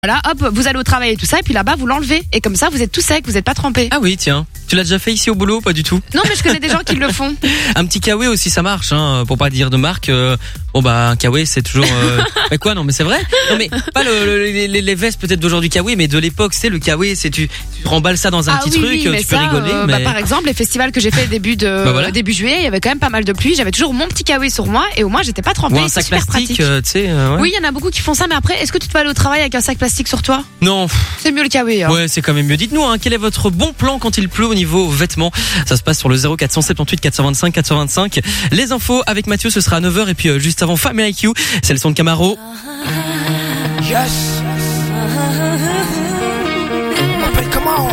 Voilà, hop, vous allez au travail et tout ça, et puis là-bas vous l'enlevez, et comme ça vous êtes tout sec, vous n'êtes pas trempé. Ah oui, tiens. Tu l'as déjà fait ici au boulot ou pas du tout? Non, mais je connais des gens qui le font. Un petit Kawaii aussi, ça marche, hein, pour pas dire de marque. Bon bah un Kawaii c'est toujours. Mais quoi, non mais c'est vrai. Non mais pas les vestes peut-être d'aujourd'hui Kawaii, mais de l'époque c'est le Kawaii, c'est tu remballes ça dans un petit truc, oui, tu peux rigoler. Mais... par exemple les festivals que j'ai fait début juillet, il y avait quand même pas mal de pluie, j'avais toujours mon petit Kawaii sur moi et au moins j'étais pas trempée. Ou un sac plastique, tu sais. Ouais. Oui, il y en a beaucoup qui font ça, mais après, est-ce que tu dois aller au travail avec un sac plastique sur toi? Non. C'est mieux le Kawaii. Hein. Ouais, c'est quand même mieux. Dites-nous, quel est votre bon plan quand il pleut au niveau vêtements? Ça se passe sur le 0478 425 425. Les infos avec Mathieu, ce sera à 9h et puis juste avant Family IQ, c'est le son de Camaro. Yes. M'appelle comment?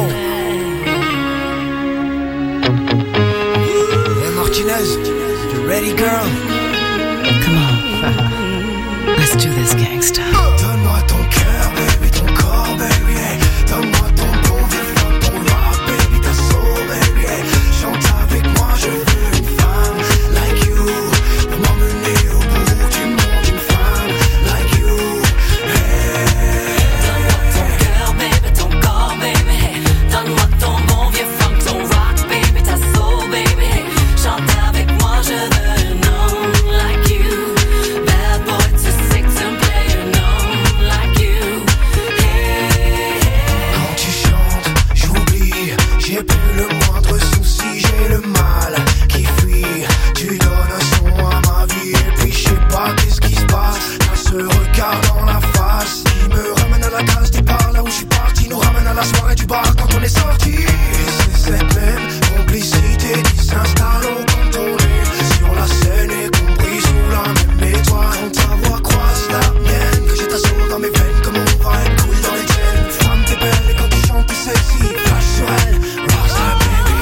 Hey Martinez, you ready girl? Come on. Let's do this gangsta. Donne-moi ton cœur, baby, ton corps, baby, hey. Donne-moi ton bon vieux funk, ton rock, baby, ta soul, baby, hey. Chante avec moi, je veux une femme like you. Pour m'emmener au bout du monde, une femme like you, hey. Donne-moi ton cœur, baby, ton corps, baby, hey. Donne-moi ton bon vieux funk, ton rock, baby, ta soul, baby, hey. Chante avec moi, je veux une homme like you. Bad boy to six and play a known like you. Hey, hey. Quand tu chantes, j'oublie, j'ai plus le moindre souci, j'ai le mal qui fuit. Tu donnes un son à ma vie et puis je sais pas qu'est-ce qui se passe. T'as ce regard dans la face qui me ramène à la case départ, là où je suis parti, nous ramène à la soirée du bar quand on est sorti. Et c'est cette même complicité qui s'installe au quand on est sur la scène et compris sous la même étoile. Quand ta voix croise la mienne, que j'ai ta soul dans mes veines, comme on va être cool dans les tiennes. Femme t'es belle et quand tu chantes t'es sexy, flash sur elle, rockstar baby.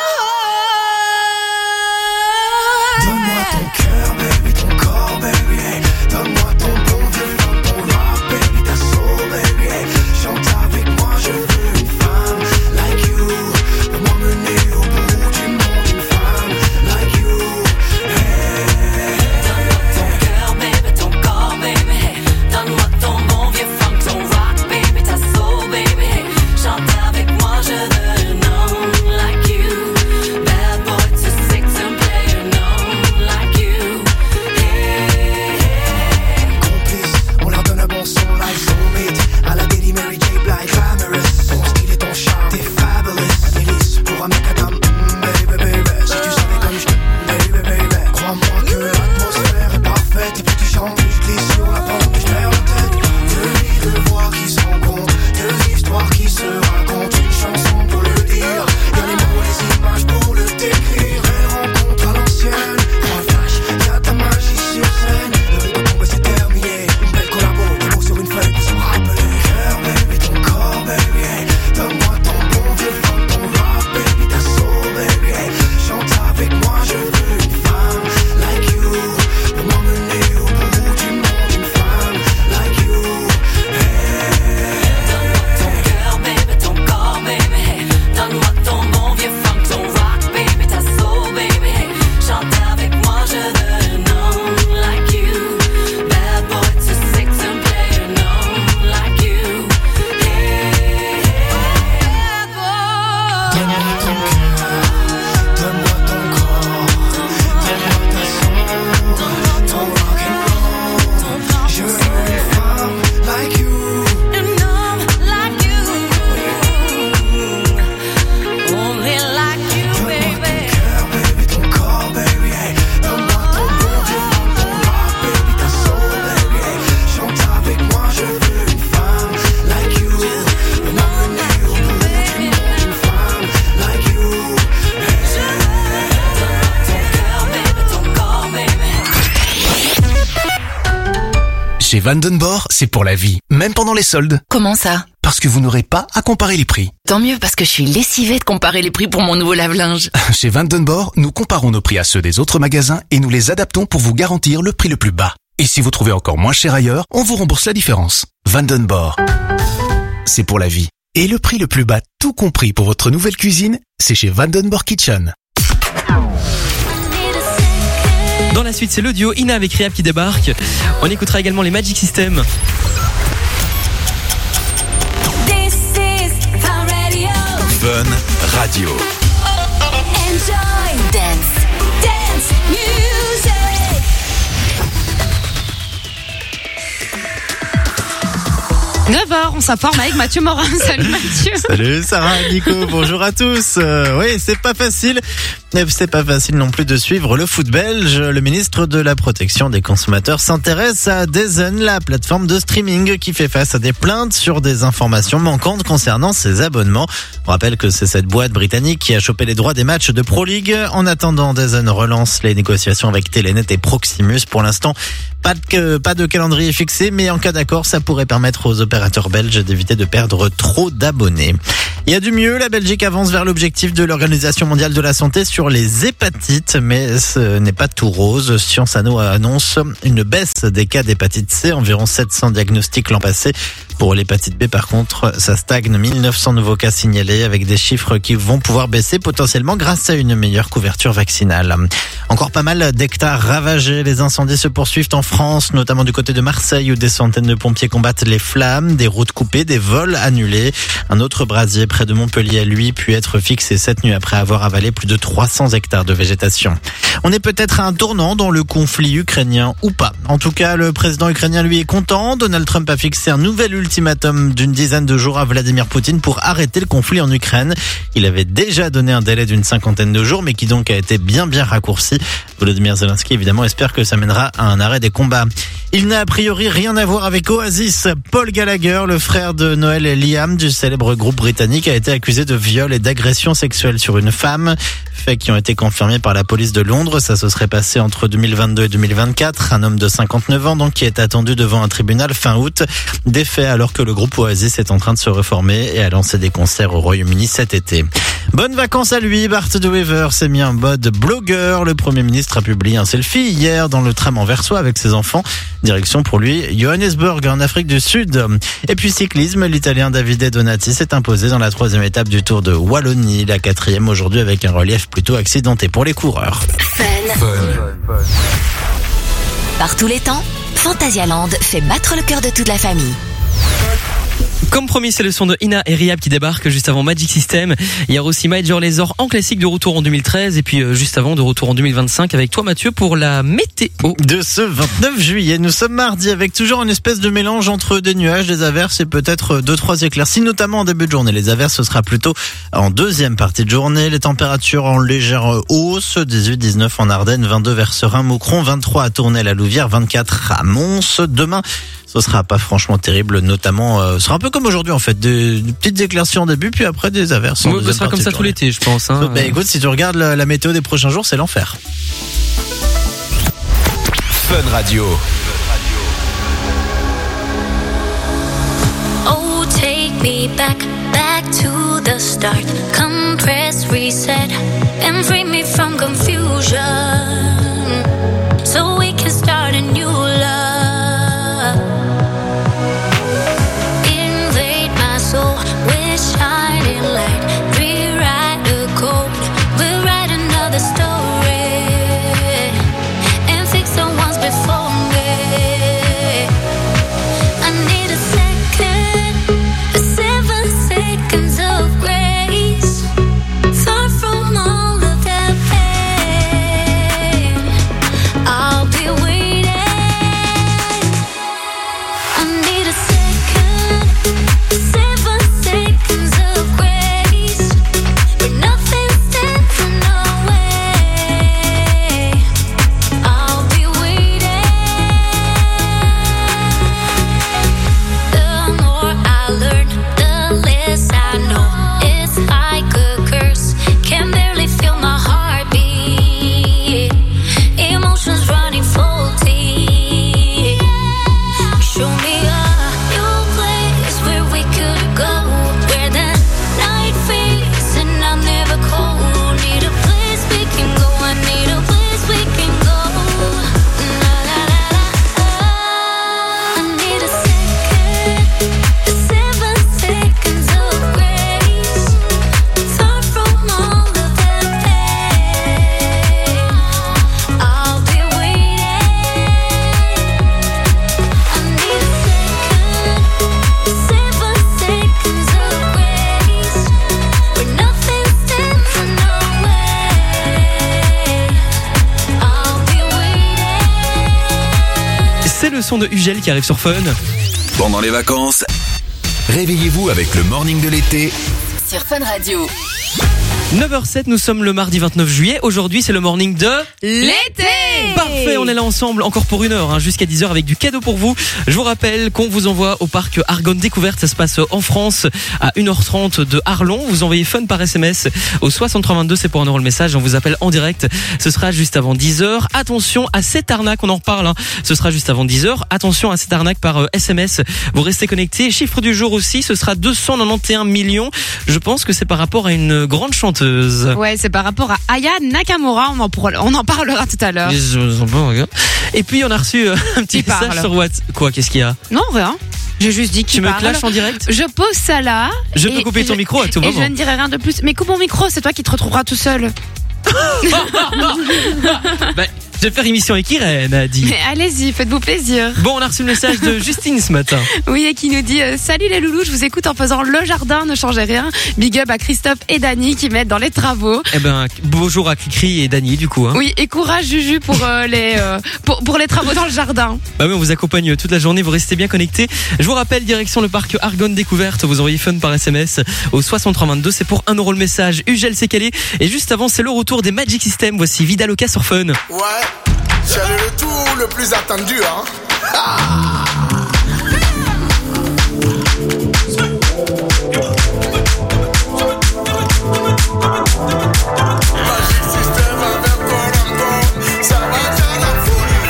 Donne-moi ton cœur baby, ton corps baby, hey. Donne-moi ton bon vieux funk, ton rock baby, ta soul baby, hey. Chante avec moi, je veux une femme like you. Pour m'emmener au bout du monde, une femme like you, hey. Donne-moi ton cœur, baby, ton corps, baby, hey. Donne-moi ton bon vieux funk, ton rock, baby, ta soul, baby, hey. Chante avec moi, je veux une homme like you. Bad boy to six and play a known like you. Hey, hey. Complice, on leur donne un bon son like soulmate. À la Daily Mary J. Blige, glamorous. Ton style et ton charme, t'es fabulous. Délice pour un mec à dame, baby, baby. Si tu savais comme je t'aime, baby, baby. Crois-moi que l'atmosphère est parfaite. Et puis tu chantes, puis je glisse sur la pente, puis je perds la tête. Deux vies, deux voix qui se rencontrent, deux histoires qui se racontent. Une chanson pour le dire, y'a les mots, les images pour le décrire. Elle rencontre à l'ancienne, un flash, y'a ta magie sur scène. Le rythme tombe, c'est terminé. Une belle collabo, des mots sur une feuille pour se rappeler. Cœur, baby, ton corps, baby, hey. Donne-moi ton bon vieux funk, ton rock, baby, ta soul, baby, hey. Chante avec moi, je veux une femme like you. Pour m'emmener au bout du monde, une femme like you, hey. Donne-moi ton cœur, baby, ton corps, baby, hey. Donne-moi ton bon vieux funk, ton rock, baby, ta soul, baby, hey. Chante avec moi, je veux une homme like you. Bad boy to six and play a known like you. Hey, hey, boy. Donne-moi ton cœur, donne-moi ton corps, donne-moi ta soul, ton rock and roll. Je veux une femme like you. An homme like you. Only like you, Donne-moi baby. ton cœur, baby, ton corps, baby, hey. Donne-moi ton bon vieux funk, ton rock, baby, ta soul, baby, hey. Chante avec moi, je veux une femme like you. Pour m'emmener au bout du monde, une femme like you, hey. Ton corps, baby. Chez Vandenborg, c'est pour la vie, même pendant les soldes. Comment ça? Parce que vous n'aurez pas à comparer les prix. Tant mieux parce que je suis lessivée de comparer les prix pour mon nouveau lave-linge. Chez Vandenborg, nous comparons nos prix à ceux des autres magasins et nous les adaptons pour vous garantir le prix le plus bas. Et si vous trouvez encore moins cher ailleurs, on vous rembourse la différence. Vandenborg, c'est pour la vie. Et le prix le plus bas, tout compris pour votre nouvelle cuisine, c'est chez Vandenborg Kitchen. Dans la suite, c'est le duo Ina avec Rehab qui débarque. On écoutera également les Magic System. Radio. Enjoy Dance Music. 9h, on s'informe avec Mathieu Morin. Salut Mathieu. Salut Sarah, Nico, bonjour à tous. Oui, c'est pas facile non plus de suivre le foot belge. Le ministre de la Protection des consommateurs s'intéresse à DAZN, la plateforme de streaming qui fait face à des plaintes sur des informations manquantes concernant ses abonnements. On rappelle que c'est cette boîte britannique qui a chopé les droits des matchs de Pro League. En attendant, DAZN relance les négociations avec Telenet et Proximus. Pour l'instant, pas de calendrier fixé, mais en cas d'accord, ça pourrait permettre aux opérateurs belges d'éviter de perdre trop d'abonnés. Il y a du mieux, la Belgique avance vers l'objectif de l'Organisation mondiale de la santé sur les hépatites, mais ce n'est pas tout rose. Sciences Anno annonce une baisse des cas d'hépatite C, environ 700 diagnostics l'an passé. Pour l'hépatite B, par contre, ça stagne, 1900 nouveaux cas signalés avec des chiffres qui vont pouvoir baisser potentiellement grâce à une meilleure couverture vaccinale. Encore pas mal d'hectares ravagés. Les incendies se poursuivent en France, notamment du côté de Marseille où des centaines de pompiers combattent les flammes, des routes coupées, des vols annulés. Un autre brasier près de Montpellier a lui pu être fixé cette nuit après avoir avalé plus de 300 hectares de végétation. On est peut-être à un tournant dans le conflit ukrainien ou pas. En tout cas, le président ukrainien lui est content. Donald Trump a fixé un nouvel ultimatum d'une dizaine de jours à Vladimir Poutine pour arrêter le conflit en Ukraine. Il avait déjà donné un délai d'une 50aine de jours, mais qui donc a été bien raccourci. Volodymyr Zelensky, évidemment, espère que ça mènera à un arrêt des combats. Il n'a a priori rien à voir avec Oasis. Paul Gallagher, le frère de Noel et Liam du célèbre groupe britannique, a été accusé de viol et d'agression sexuelle sur une femme. Faits qui ont été confirmés par la police de Londres. Ça se serait passé entre 2022 et 2024. Un homme de 59 ans, donc, qui est attendu devant un tribunal fin août. Des faits alors que le groupe Oasis est en train de se reformer et a lancé des concerts au Royaume-Uni cet été. Bonnes vacances à lui. Bart de Wever s'est mis en mode blogueur. Le Premier ministre a publié un selfie hier dans le tram anversois avec ses enfants. Direction pour lui Johannesburg en Afrique du Sud. Et puis cyclisme, l'Italien Davide Donati s'est imposé dans la 3e étape du Tour de Wallonie, la 4e aujourd'hui avec un relief plutôt accidenté pour les coureurs. Fun. Par tous les temps, Phantasialand fait battre le cœur de toute la famille. Comme promis, c'est le son de Ina et Rihab qui débarquent juste avant Magic System. Il y a aussi Major Lazer en classique de retour en 2013 et puis juste avant de retour en 2025 avec toi Mathieu pour la météo. De ce 29 juillet, nous sommes mardi avec toujours une espèce de mélange entre des nuages, des averses et peut-être 2-3 éclaircies, notamment en début de journée. Les averses, ce sera plutôt en deuxième partie de journée. Les températures en légère hausse, 18-19 en Ardennes, 22 vers Serein-Moucron, 23 à Tournai-la-Louvière, 24 à Mons. Demain, ce sera pas franchement terrible, notamment, ce sera un peu comme aujourd'hui en fait, des petites éclaircies en début, puis après des averses. Ce sera comme ça tout l'été, je pense. Hein. Bah écoute, si tu regardes la météo des prochains jours, c'est l'enfer. Fun Radio. Oh, take me back to the start. Come press reset and free me from confusion, so we can start a new love. Invade my soul with shining light. Rewrite the code, we'll write another story and fix the ones before me. I need a second, 7 seconds of grace, far from all of that pain. son de Ugel qui arrive sur Fun. Pendant les vacances, réveillez-vous avec le morning de l'été. Sur Fun Radio. 9h07, nous sommes le mardi 29 juillet. Aujourd'hui, c'est le morning de l'été. Parfait, on est là ensemble encore pour 1 heure, jusqu'à 10h avec du cadeau pour vous. Je vous rappelle qu'on vous envoie au parc Argonne Découverte. Ça se passe en France à 1h30 de Arlon. Vous envoyez Fun par SMS au 6322, c'est pour 1 euro le message. On vous appelle en direct. Ce sera juste avant 10h. Attention à cette arnaque, on en reparle. Ce sera juste avant 10h. Attention à cette arnaque par SMS. Vous restez connectés. Chiffre du jour aussi, ce sera 291 millions. Je pense que c'est par rapport à une grande chanteuse. Ouais, c'est par rapport à Aya Nakamura. On en parlera tout à l'heure. Et puis on a reçu un petit message sur WhatsApp. Quoi, qu'est-ce qu'il y a? Non, rien. J'ai juste dit qu'il parle. Tu me clashes en direct? Je pose ça là. Je peux couper ton micro à tout moment. Et je ne dirai rien de plus. Mais coupe mon micro, c'est toi qui te retrouveras tout seul. Je vais faire émission avec Irène, a dit. Mais allez-y, faites-vous plaisir. Bon, on a reçu le message de Justine ce matin. Oui, et qui nous dit salut les loulous, je vous écoute en faisant le jardin, ne changez rien. Big up à Christophe et Dany qui m'aident dans les travaux. Eh ben, bonjour à Cricri et Dany du coup. Oui, et courage Juju pour les travaux dans le jardin. Bah oui, on vous accompagne toute la journée, vous restez bien connectés. Je vous rappelle, direction le parc Argonne Découverte, vous envoyez Fun par SMS au 6322, c'est pour 1 euro le message. Ugel c'est calé. Et juste avant, c'est le retour des Magic System. Voici Vidaloka sur Fun. Ouais, c'est le retour le plus attendu, hein. Magic System avec Corambo, ça va faire la folie.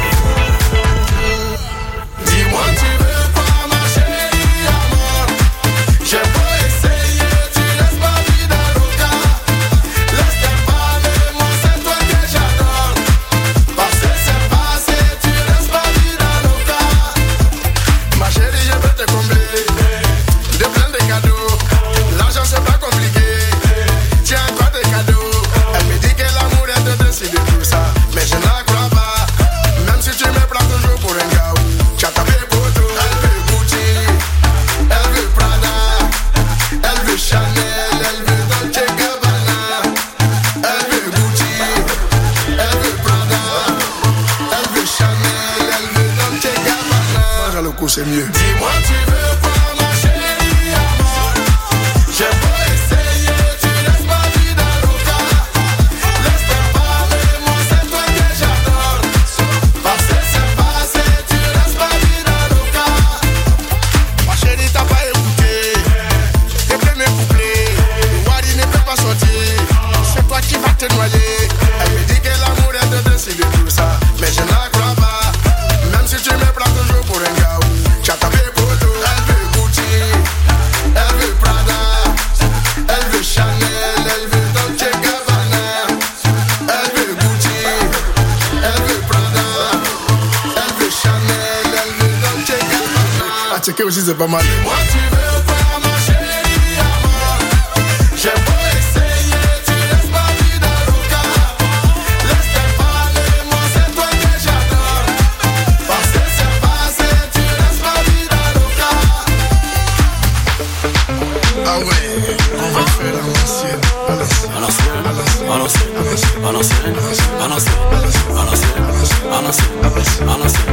Dis-moi tu veux pas ma chérie amour. J'ai beau essayer, tu laisses ma vie dans le cas. Laisse-moi parler, moi c'est toi que j'adore. Parce que c'est passé, tu laisses ma vie dans le cas. Ma chérie, je veux te combler de plein de cadeaux. L'argent c'est pas compliqué. Tiens quoi des cadeaux. Elle me dit que l'amour est de décider tout ça, mais je ne la crois pas. Même si tu me prends toujours pour un gars, tu as tapé pour tout. Elle veut Gucci, elle veut Prada, elle veut Chanel, elle veut Dolce Gabbana. Elle veut Gucci, elle veut Prada, elle veut Chanel, elle veut Dolce Gabbana. Mange le coup c'est mieux. Dis-moi tu veux quoi ma chérie amour. J'ai beau essayer, tu laisses ma vie dans le cas. Laisse-moi parler, moi c'est toi que j'adore. Parce que c'est passé, tu laisses ma vie dans le cas. Ma chérie t'as pas écouté tes premiers couplets. Le Wadi ne peut pas sortir, c'est toi qui vas te noyer. Elle me dit que l'amour est de décider tout ça, mais je ne la crois pas. Même si tu me prends toujours pour un gars, tu as tapé pour tout. Elle veut Gucci, elle veut Prada, elle veut Chanel, elle veut Dolce Gabbana. Elle veut Gucci, elle veut Prada, elle veut Chanel, elle veut Dolce Gabbana. À checker aussi c'est pas mal. Moi tu veux pas ma chérie amour. J'ai beau essayer, tu laisses ma vie dans le cas. Laisse-moi parler, moi c'est toi que j'adore. Parce que c'est passé, tu laisses ma vie dans le cas. Ah ouais, on va faire la l'ancienne. À l'ancienne, à l'ancienne, à l'ancienne, à l'ancienne, à l'ancienne, à l'ancienne, à l'ancienne.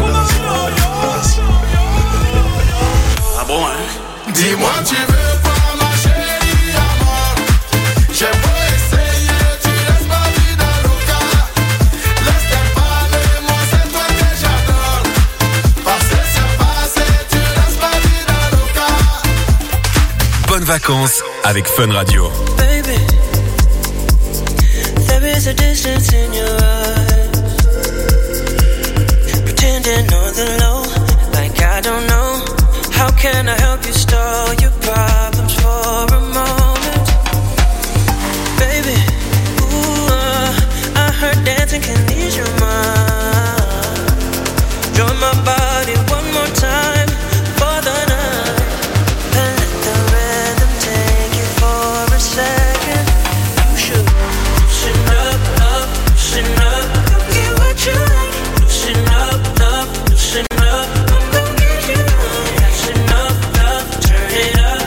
Ah bon, hein? Dis-moi tu veux pas ma chérie amour. J'ai beau essayer, tu laisses ma vie dans le cas. Laisse-moi parler, moi c'est toi que j'adore. Parce que c'est passé, tu laisses ma vie dans le cas. Bonnes vacances avec Fun Radio. Baby, there is a distance in your eyes. Pretending on the low, like I don't know. How can I help you stall your problems for a moment? Baby, I heard dancing can ease your mind. Join my body one more time for the night. And let the rhythm take you for a second. You should loosen up, loosen up. Don't get what you like. Loosen up, loosen up. I'm gonna get you. That's enough, love. Turn it up.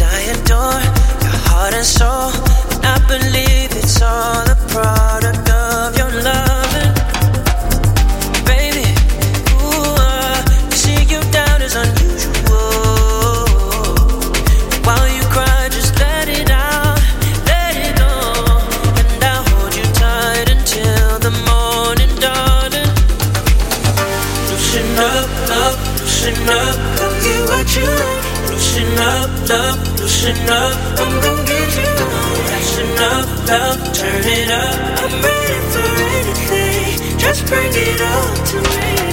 I adore your heart and soul. And I believe it's all a product of your loving. Baby, to see you down is unusual. While you cry, just let it out, let it go. And I'll hold you tight until the morning, darling. Loosen up, love, loosen up, I'll get what you like. Loosen up, love, loosen up, I'm gon' get you. Loosen up, love, turn it up. I'm ready for anything, just bring it on to me.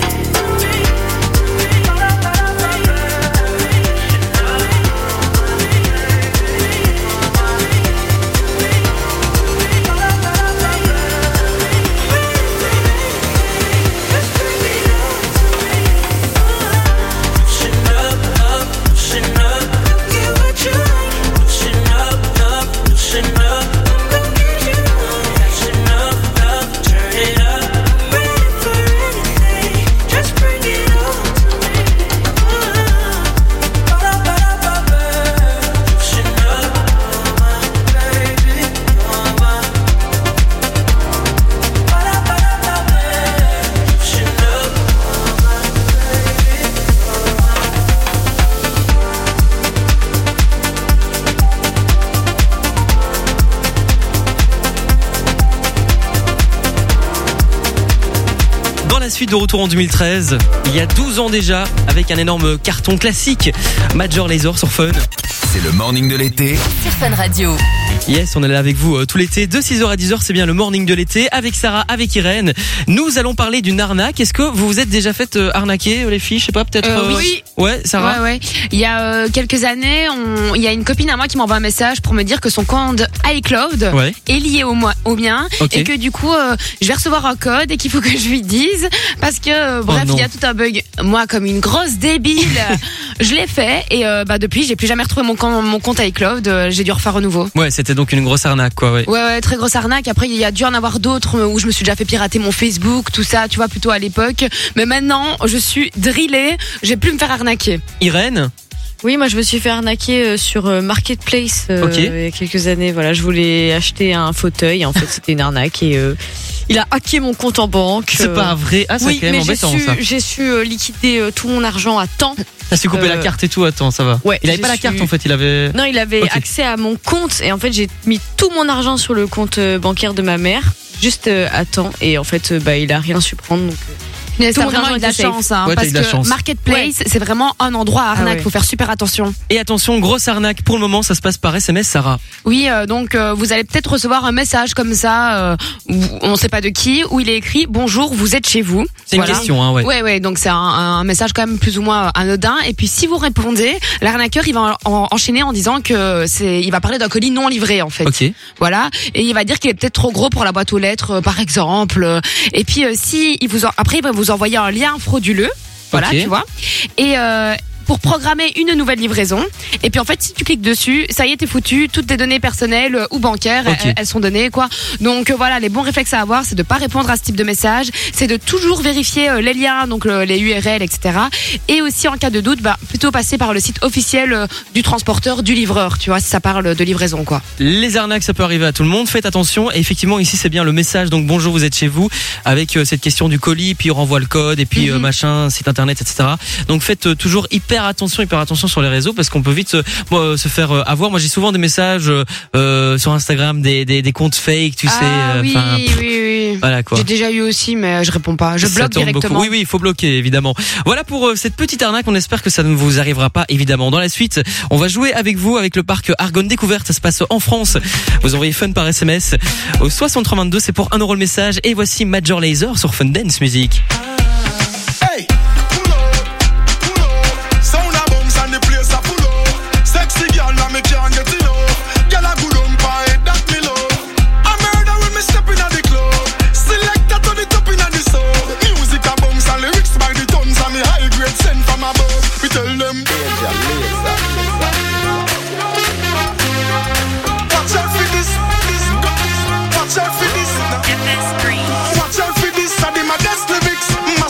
Suite de retour en 2013, il y a 12 ans déjà, avec un énorme carton classique, Major Lazer sur Fun. C'est le morning de l'été Sur Fun Radio. Yes, on est là avec vous tout l'été, de 6h à 10h, c'est bien le morning de l'été, avec Sarah, avec Irène. Nous allons parler d'une arnaque. Est-ce que vous vous êtes déjà fait arnaquer, les filles? Je sais pas, peut-être... Oui. Ouais, Sarah. Ouais. Il y a quelques années, il y a une copine à moi qui m'envoie un message pour me dire que son compte iCloud est lié au mien, et que du coup, je vais recevoir un code et qu'il faut que je lui dise, parce que bref, il y a tout un bug. Moi, comme une grosse débile, je l'ai fait, et depuis, j'ai plus jamais retrouvé mon compte iCloud. J'ai dû refaire un nouveau. Ouais, c'était donc une grosse arnaque, quoi. Ouais, très grosse arnaque. Après, il y a dû en avoir d'autres où je me suis déjà fait pirater mon Facebook, tout ça, tu vois, plutôt à l'époque. Mais maintenant, je suis drillée, j'ai plus me faire arnaquer. Irène? Oui, moi je me suis fait arnaquer sur Marketplace il y a quelques années. Voilà, je voulais acheter un fauteuil. En fait, c'était une arnaque et il a hacké mon compte en banque. C'est pas vrai. Ah, c'est oui, quand même embêtant, ça. J'ai su liquider tout mon argent à temps. T'as su couper la carte et tout, attends, ça va. Ouais, il avait pas la carte en fait, Non, il avait accès à mon compte et en fait j'ai mis tout mon argent sur le compte bancaire de ma mère juste à temps et en fait il a rien su prendre donc. Mais c'est vraiment de la chance, parce que Marketplace, c'est vraiment un endroit à arnaque. Faut faire super attention. Et attention, grosse arnaque. Pour le moment, ça se passe par SMS, Sarah. Oui, donc vous allez peut-être recevoir un message comme ça, on ne sait pas de qui, où il est écrit bonjour, vous êtes chez vous. C'est une question, hein, ouais. Ouais, donc c'est un message quand même plus ou moins anodin. Et puis si vous répondez, l'arnaqueur il va enchaîner en disant que il va parler d'un colis non livré en fait. Voilà, et il va dire qu'il est peut-être trop gros pour la boîte aux lettres, par exemple. Et puis si il après il va vous envoyer un lien frauduleux, voilà, tu vois. Et pour programmer une nouvelle livraison. Et puis en fait, si tu cliques dessus, ça y est, t'es foutu. Toutes tes données personnelles ou bancaires, elles sont données, quoi. Donc voilà, les bons réflexes à avoir, c'est de pas répondre à ce type de message. C'est de toujours vérifier les liens, donc les URL, etc. Et aussi en cas de doute, plutôt passer par le site officiel du transporteur, du livreur, tu vois, si ça parle de livraison, quoi. Les arnaques, ça peut arriver à tout le monde. Faites attention. Et effectivement, ici, c'est bien le message. Donc bonjour, vous êtes chez vous, avec cette question du colis, puis on renvoie le code, et puis machin, site internet, etc. Donc faites toujours hyper attention sur les réseaux parce qu'on peut vite se faire avoir. Moi j'ai souvent des messages sur Instagram des comptes fake, tu sais. Oui. Voilà quoi. J'ai déjà eu aussi, mais je réponds pas. Je bloque directement. Oui, il faut bloquer évidemment. Voilà pour cette petite arnaque. On espère que ça ne vous arrivera pas évidemment. Dans la suite, on va jouer avec vous avec le parc Argonne Découverte. Ça se passe en France. Vous envoyez Fun par SMS au 6322. C'est pour 1 € le message. Et voici Major Lazer sur Fun Dance Music. Hey. Sexy girl, now me can't get enough. Girl, I good on pie, that me love. I murder when me step in at the club. Selector to the top in at the sub. Music a bounce and lyrics by the tons. And me high grade sent from above. We tell them watch out for this. Watch out for this. Watch out for this. I did my best lyrics.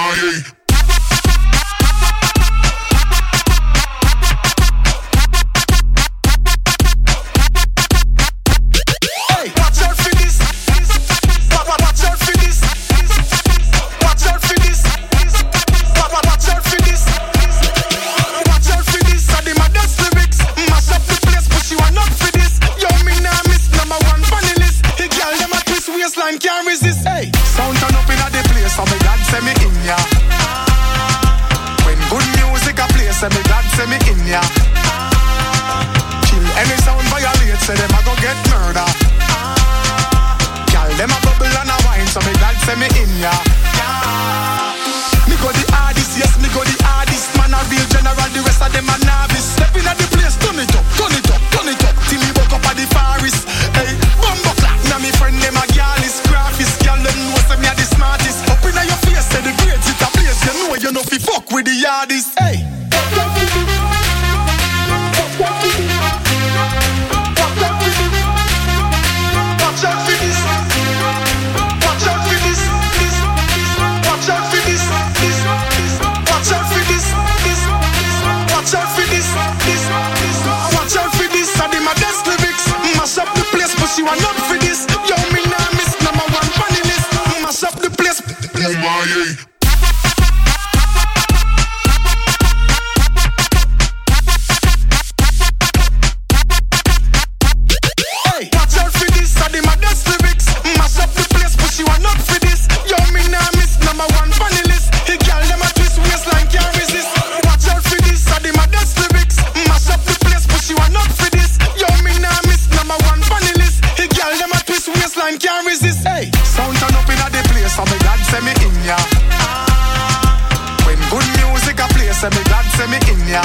Can't resist, hey. Sound turn up in a the place, so me glad say me in ya. When good music a play, say me glad say me in ya. Kill any sound violate, say them a go get murder. Girl, them a bubble and a wine, so me glad say me in ya. Me go the hardest, yes, me go the hardest. Man a real general, the rest of them a novice. Step in at the place, turn it up, turn it up, turn it up. Till me woke up at the forest. Hey, bumbo clap, now me friend them a girl is graphist. Girl, them know say me a the smartest. Up in your face, say the grades it a place. You know fi fuck with the hardest. Hey. Watch out for this. Watch out for this. Watch out for this. Watch out for this. Watch out for this. Watch out for this. I did my best lyrics. Mash up the place, but you are not for this. Yo, me nah miss number one funny list. Mash up the place. Oh my yeah. Can't resist, hey. Sound turn up in a the place, so me glad say me in ya. When good music a play, say me glad say me in ya.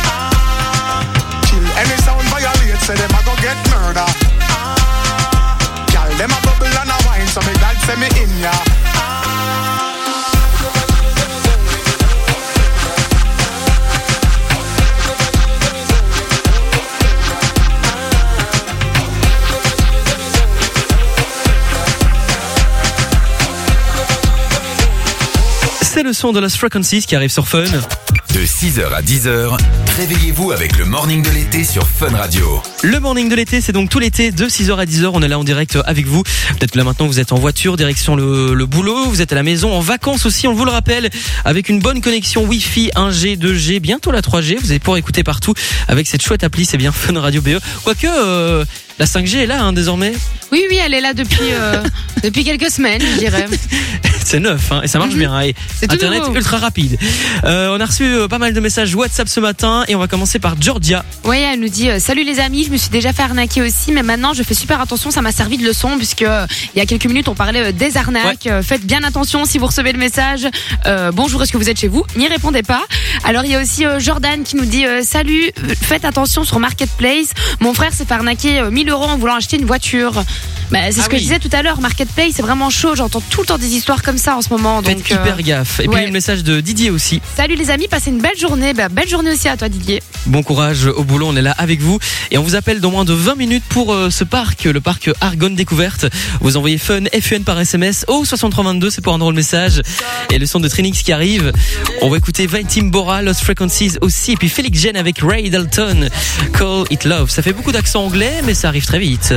Kill any sound violate, say them a go get murder. Girl, them a bubble and a wine, so me glad say me in ya. C'est le son de Lost Frequencies qui arrive sur Fun. De 6h à 10h, réveillez-vous avec le morning de l'été sur Fun Radio. Le morning de l'été, c'est donc tout l'été de 6h à 10h. On est là en direct avec vous. Peut-être que là maintenant vous êtes en voiture, direction le boulot. Vous êtes à la maison, en vacances aussi, on vous le rappelle. Avec une bonne connexion Wi-Fi, 1G, 2G, bientôt la 3G. Vous allez pouvoir écouter partout avec cette chouette appli, c'est bien Fun Radio BE. Quoique, la 5G est là désormais. Oui, elle est là depuis quelques semaines, je dirais. C'est neuf, et ça marche bien. Et c'est Internet nouveau. ultra rapide. On a reçu pas mal de messages WhatsApp ce matin et on va commencer par Georgia. Oui, elle nous dit salut les amis, je me suis déjà fait arnaquer aussi, mais maintenant je fais super attention, ça m'a servi de leçon puisque il y a quelques minutes on parlait des arnaques. Faites bien attention si vous recevez le message. Bonjour, est-ce que vous êtes chez vous? N'y répondez pas. Alors il y a aussi Jordan qui nous dit salut, faites attention sur Marketplace. Mon frère s'est fait arnaquer 1000 € en voulant acheter une voiture. C'est ce que je disais tout à l'heure, Marketplace c'est vraiment chaud, j'entends tout le temps des histoires comme ça en ce moment. Donc faites hyper gaffe. Et puis le message de Didier aussi. Salut les amis, passez une belle journée. Belle journée aussi à toi Didier. Bon courage au boulot, on est là avec vous. Et on vous appelle dans moins de 20 minutes pour ce parc, le parc Argonne Découverte. Vous envoyez FUN par SMS au 6322, c'est pour un drôle message. Et le son de Trinix qui arrive. On va écouter Valentim Bora, Lost Frequencies aussi. Et puis Félix Jen avec Ray Dalton, Call It Love. Ça fait beaucoup d'accent anglais, mais ça arrive très vite.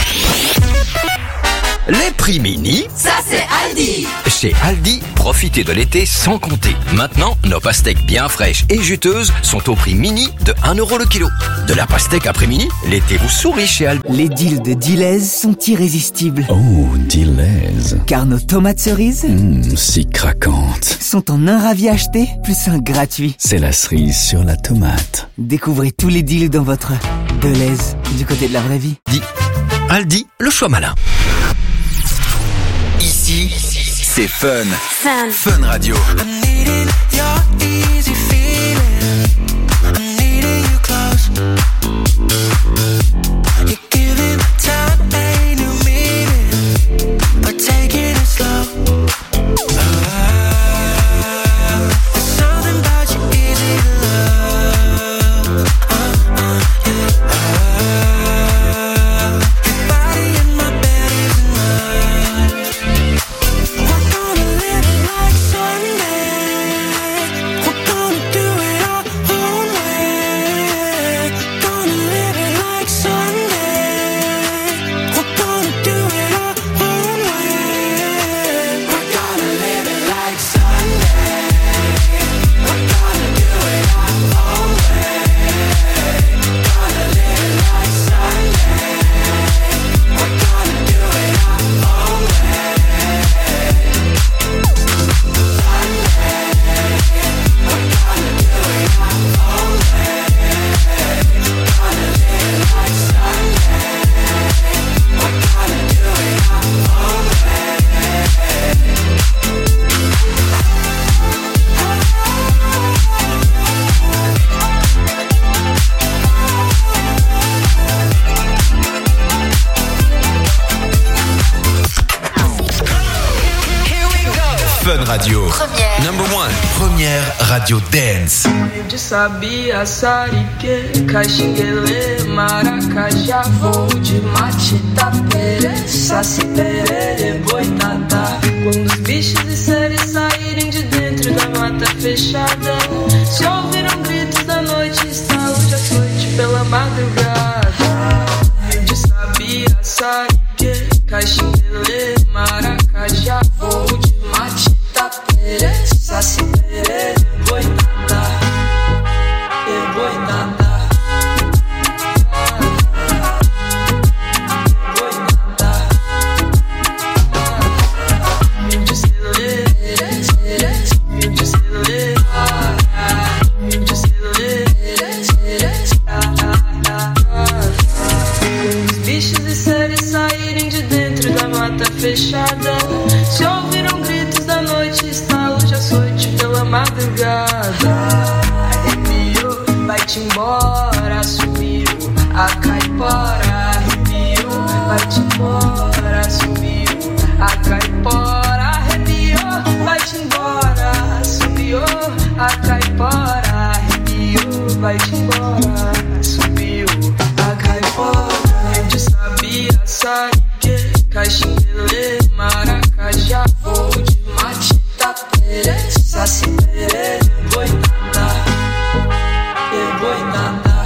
Les prix mini, Ça c'est Aldi. chez Aldi, profitez de l'été sans compter. Maintenant, nos pastèques bien fraîches et juteuses sont au prix mini de 1 € le kilo. De la pastèque après mini, l'été vous sourit chez Aldi. Les deals de Deleuze sont irrésistibles. Oh, Deleuze. Car nos tomates cerises Si craquantes. sont en un ravi acheté, plus un gratuit. C'est la cerise sur la tomate. Découvrez tous les deals dans votre Deleuze, du côté de la vraie vie. Aldi, le choix malin. Ici, c'est Fun. Fun Radio. Sunday. Radio. Number 1. Première radio dance. De sabia, sarique, caxinguele, maracajá, voo de mate, tapere, saci, perere, boitatá. Quando os bichos e seres saírem de dentro da mata fechada, se ouviram gritos da noite, estalo de açoite pela madrugada. De sabia, sarique, caxinguele, maracajá, voo de mate, tapere, saci, perere, boitatá. Fechada, se ouviram gritos da noite, estalo de açoite pela madrugada. Arrepiou, vai-te embora, sumiu a caipora. Arrepiou, vai-te embora, sumiu a caipora. Arrepiou, vai-te embora, sumiu a caipora. Arrepiou, vai-te embora, sumiu a caipora. De sabia, sarique, caxinguele, maracajá, voo de mate, tapere, saci, perere, boitatá, boitatá.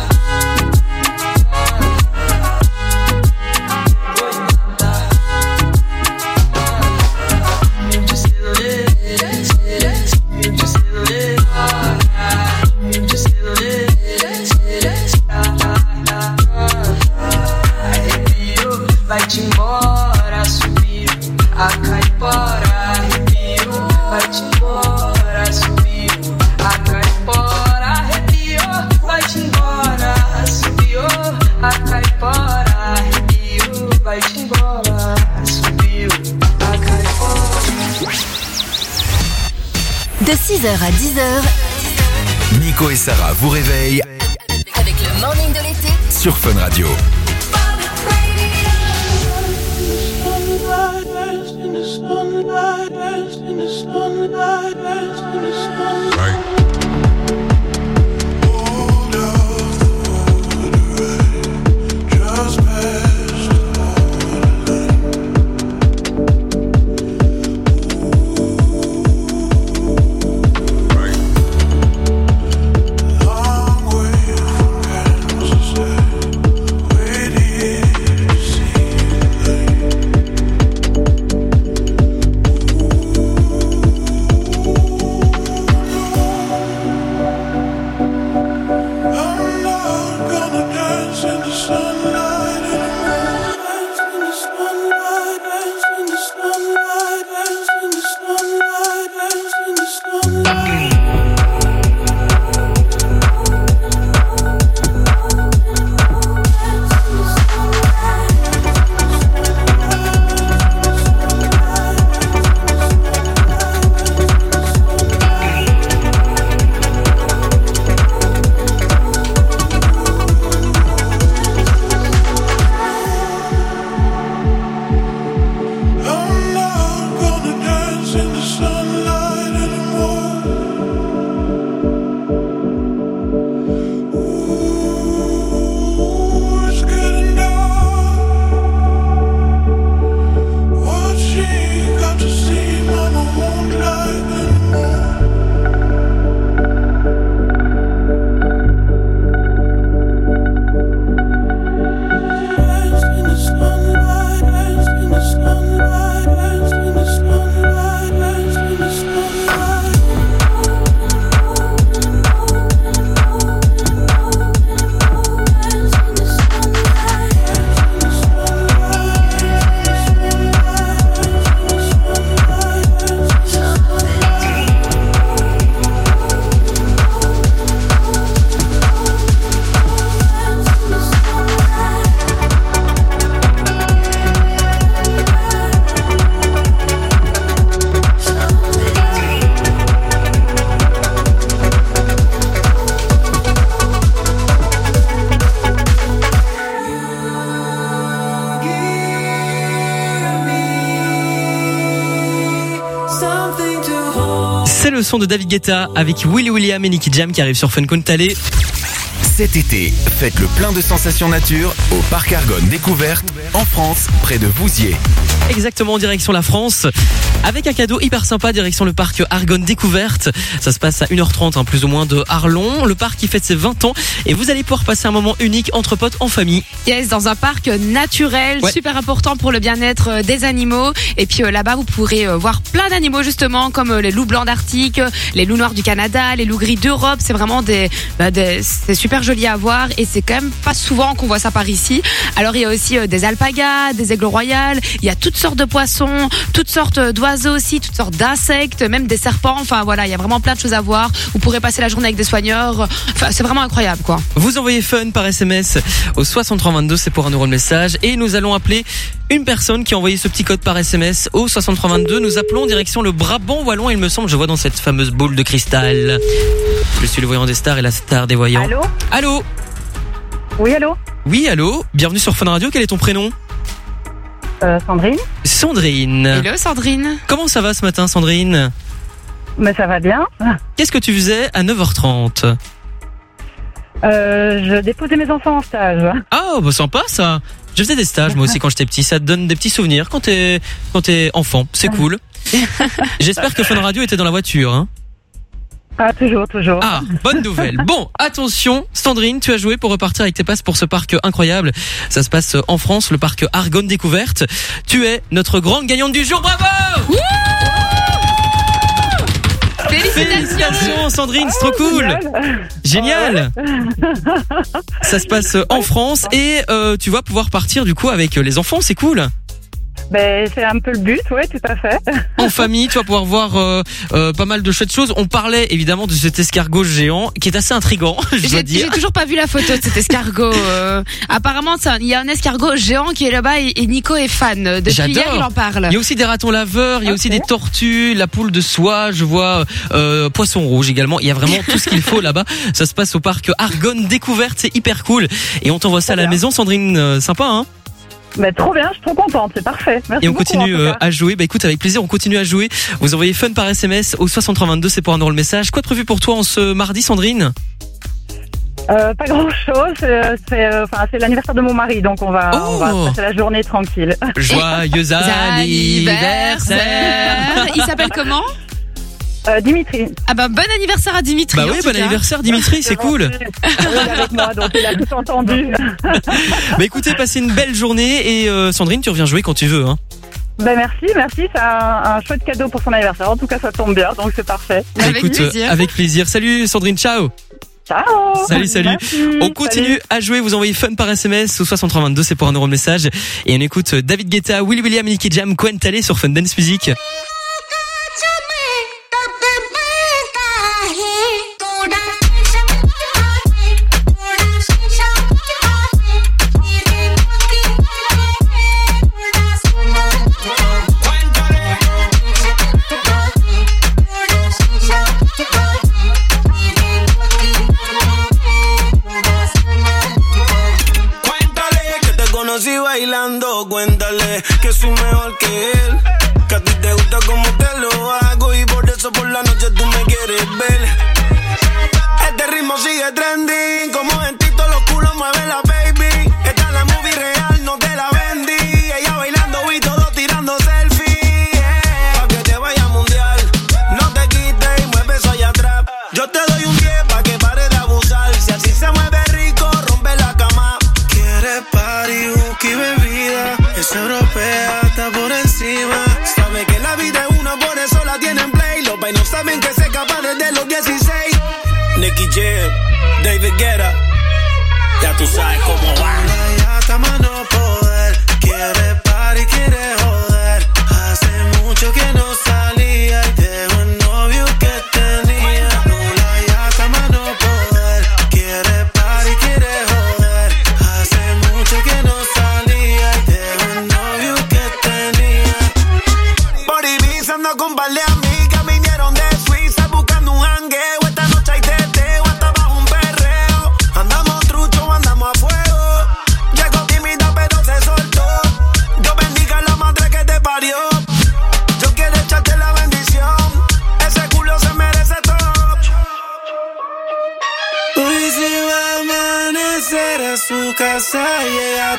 Vai-te embora, subiu a caipora. Arrepiou, vai-te embora, subiu a caipora. Arrepiou, vai-te embora, subiu a caipora. Arrepiou, vai-te embora, subiu a caipora. De 6h à 10h, Nico et Sarah vous réveillent avec le morning de l'été sur Fun Radio. Long way from Kansas City. C'est le son de David Guetta avec Willy William et Nicky Jam qui arrive sur Fun Countale. Cet été, faites le plein de sensations nature au Parc Argonne Découverte en France, près de Vouziers. Exactement, en direction la France, avec un cadeau hyper sympa, direction le parc Argonne Découverte. Ça se passe à 1h30, plus ou moins, de Arlon. Le parc qui fête ses 20 ans et vous allez pouvoir passer un moment unique entre potes en famille. Yes, dans un parc naturel, super important pour le bien-être des animaux. Et puis là-bas, vous pourrez voir plein d'animaux justement, comme les loups blancs d'Arctique, les loups noirs du Canada, les loups gris d'Europe. C'est vraiment c'est super joli à voir et c'est quand même pas souvent qu'on voit ça par ici. Alors il y a aussi des alpagas, des aigles royales, il y a toutes sortes de poissons, toutes sortes d'oiseaux aussi, toutes sortes d'insectes, même des serpents. Enfin voilà, il y a vraiment plein de choses à voir. Vous pourrez passer la journée avec des soigneurs. Enfin, c'est vraiment incroyable quoi. Vous envoyez Fun par SMS au 6322, c'est pour 1 euro le message. Et nous allons appeler une personne qui a envoyé ce petit code par SMS au 6322. Nous appelons direction le Brabant wallon, il me semble, je vois dans cette fameuse boule de cristal. Je suis le voyant des stars et la star des voyants. Allô ? Allô ? Oui, allô ? Oui, allô ? Bienvenue sur Fun Radio, quel est ton prénom ? Sandrine. Sandrine. Hello Sandrine. Comment ça va ce matin Sandrine ? Mais ça va bien. Qu'est-ce que tu faisais à 9h30 ? Je déposais mes enfants en stage. Ah, bah sympa ça. Je faisais des stages moi aussi quand j'étais petit, ça te donne des petits souvenirs quand t'es enfant, c'est cool. J'espère que Fun Radio était dans la voiture, hein. Ah, toujours. Ah, bonne nouvelle. Bon, attention, Sandrine, tu as joué pour repartir avec tes passes pour ce parc incroyable. Ça se passe en France, le parc Argonne Découverte. Tu es notre grande gagnante du jour, bravo! Félicitations Sandrine, c'est trop cool. Génial. Ça se passe en France et tu vas pouvoir partir du coup avec les enfants, c'est cool. Ben, c'est un peu le but, oui, tout à fait. En famille, tu vas pouvoir voir pas mal de chouettes choses. On parlait évidemment de cet escargot géant qui est assez intriguant, je dois dire. J'ai toujours pas vu la photo de cet escargot. Apparemment, il y a un escargot géant qui est là-bas et Nico est fan. Depuis hier, il en parle. Il y a aussi des ratons laveurs, il y a aussi des tortues, la poule de soie, je vois poisson rouge également. Il y a vraiment tout ce qu'il faut là-bas. Ça se passe au parc Argonne Découverte, c'est hyper cool. Et on t'envoie ça à la maison, Sandrine, sympa, hein? Bah, trop bien, je suis trop contente, c'est parfait. Merci et on beaucoup, continue à jouer. Bah écoute, avec plaisir, on continue à jouer. Vous envoyez Fun par SMS au 6322, c'est pour 1 euro le message. Quoi de prévu pour toi en ce mardi, Sandrine? Pas grand chose, c'est l'anniversaire de mon mari, donc on va passer la journée tranquille. Joyeux anniversaire. Il s'appelle comment? Dimitri. Ah bah bon anniversaire à Dimitri. Bah oui, bon anniversaire Dimitri, c'est cool. Il est avec moi, donc il a tout entendu. Bah écoutez, passez une belle journée et Sandrine, tu reviens jouer quand tu veux, hein. Ben merci, c'est un chouette cadeau pour son anniversaire. En tout cas, ça tombe bien, donc c'est parfait. Avec plaisir. Salut Sandrine, ciao. Ciao. Salut. Merci. On continue à jouer, vous envoyez Fun par SMS au 6322, c'est pour 1 euro le message. Et on écoute David Guetta, Willy William, Nicky Jam, Quentale sur Fun Dance Music. Conocí bailando, cuéntale que soy mejor que él, que a ti te gusta como te lo hago y por eso por la noche tú me quieres ver. Este ritmo sigue trending, como en Tito los culos mueve la baby. Esta es la movie real, no te la vendí. Ella bailando y todo tirando selfie, pa' que te vaya mundial. No te quites y mueve eso allá atrás. Yo te doy un 10 pa' que pare de abusar. Si así se mueve rico, rompe la cama. Quiere party, whisky, bebida. Es europea, está por encima. Sabe que la vida es una, por eso la tiene en play. Los vainos saben que se escapa desde los 16. Nicky Jam, David Guetta. Ya tú sabes cómo va. Ya está más no poder. Quiere party, quiere joder. Hace mucho que no salía y dejó el novio que tenía. Ya está más no poder. Quiere party, quiere joder. Hace mucho que no salía y dejó el novio que tenía. Por Ibiza ando con par de amigas, vinieron de Suiza buscando un jangueo. Esta noche hay teteo, hasta bajo un perreo. Andamos trucho, andamos a fuego.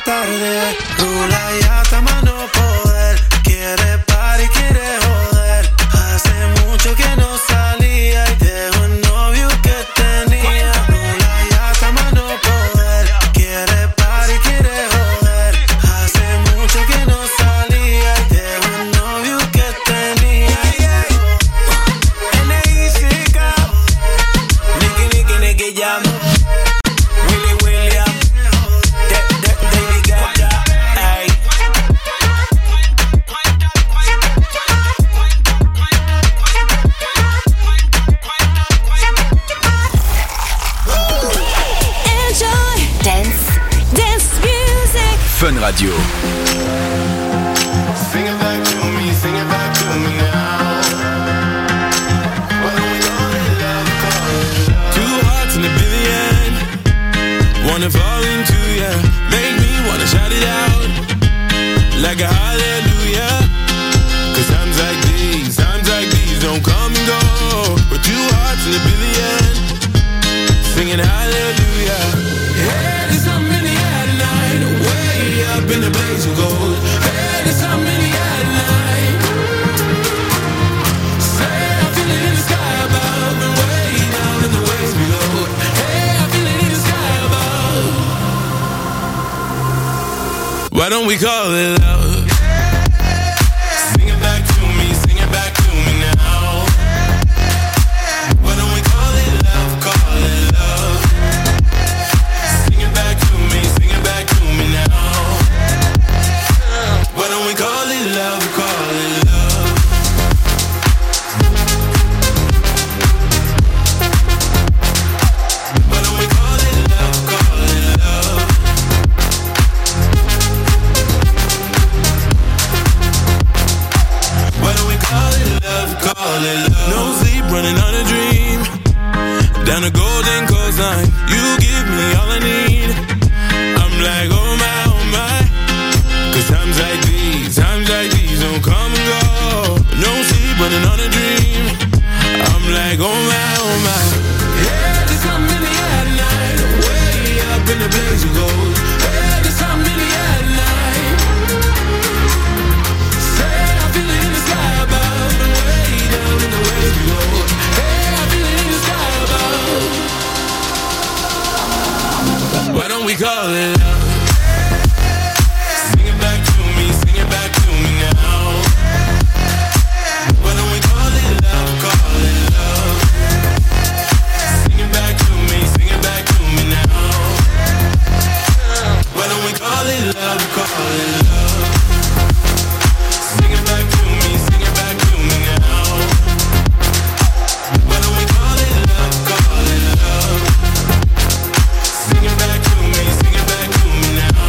tarde. Rula y hasta más no poder. Quiere party, quiere joder. Hace mucho que no salía y dejó el novio que tenía. Rula y hasta más no poder. Quiere party, quiere joder. Hace mucho que no salía y dejó el novio que tenía. N.I.C.K. Nicky Jam. Willy William. David Guetta. Ay. Enjoy. Dance music. Fun Radio. Sing it back to me now. Two hearts in a billion. Wanna fall into ya. Make me wanna shout it out. Like a hallelujah. Cause times like these don't come and go. But two hearts in a billion. Singing hallelujah. Hey, there's something in the air tonight. Way up in the blaze of gold. Hey, there's something in the air tonight. Say I feel it in the sky above and way down in the waves below. Hey, I feel it in the sky above. Why don't we call it love? Sing it back to me now. Why don't we call it love, call it love? Sing it back to me now. Why don't we call it love, call it love? Why don't we call it love, call it love? Why don't we call it love, call it love? No sleep, running on a dream. Down the golden coastline, you give me all I need. I'm like, oh my. Cause times like these don't come and go. No sleep, running on a dream. I'm like, oh my. Yeah, there's something in the air tonight. Way up in the blaze of gold. Yeah, there's something in the air tonight. Say I feel it in the sky above and way down in the waves below. Hey, I feel it in the sky above. Why don't we call it love? Sing it back to me now. Why don't we call it love, call it love? Sing it back to me now. Why don't we call it love, call it love? Sing it back to me now. Why don't we call it love, call it love? Sing it back to me now.